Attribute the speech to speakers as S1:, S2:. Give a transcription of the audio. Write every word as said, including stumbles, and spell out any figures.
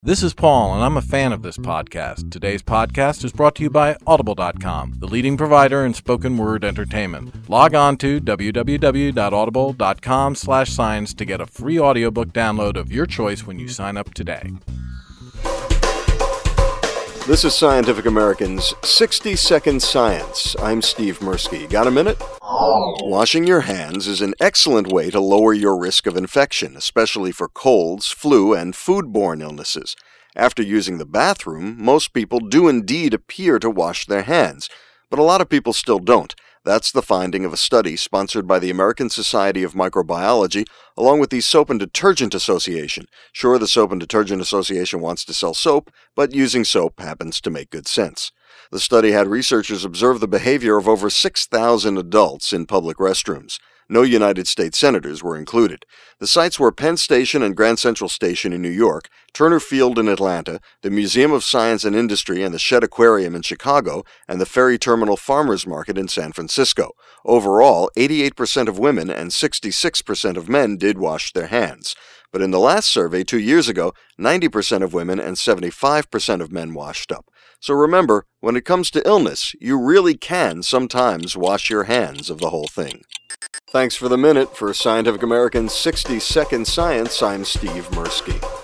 S1: This is Paul, and I'm a fan of this podcast. Today's podcast is brought to you by Audible dot com, the leading provider in spoken word entertainment. Log on to w w w dot audible dot com slash science to get a free audiobook download of your choice when you sign up today.
S2: This is Scientific American's sixty second Science. I'm Steve Mirsky. Got a minute? Washing your hands is an excellent way to lower your risk of infection, especially for colds, flu, and foodborne illnesses. After using the bathroom, most people do indeed appear to wash their hands, but a lot of people still don't. That's the finding of a study sponsored by the American Society of Microbiology, along with the Soap and Detergent Association. Sure, the Soap and Detergent Association wants to sell soap, but using soap happens to make good sense. The study had researchers observe the behavior of over six thousand adults in public restrooms. No United States senators were included. The sites were Penn Station and Grand Central Station in New York, Turner Field in Atlanta, the Museum of Science and Industry and the Shedd Aquarium in Chicago, and the Ferry Terminal Farmers Market in San Francisco. Overall, eighty-eight percent of women and sixty-six percent of men did wash their hands. But in the last survey two years ago, ninety percent of women and seventy-five percent of men washed up. So remember, when it comes to illness, you really can sometimes wash your hands of the whole thing. Thanks for the minute. For Scientific American's sixty second Science, I'm Steve Mirsky.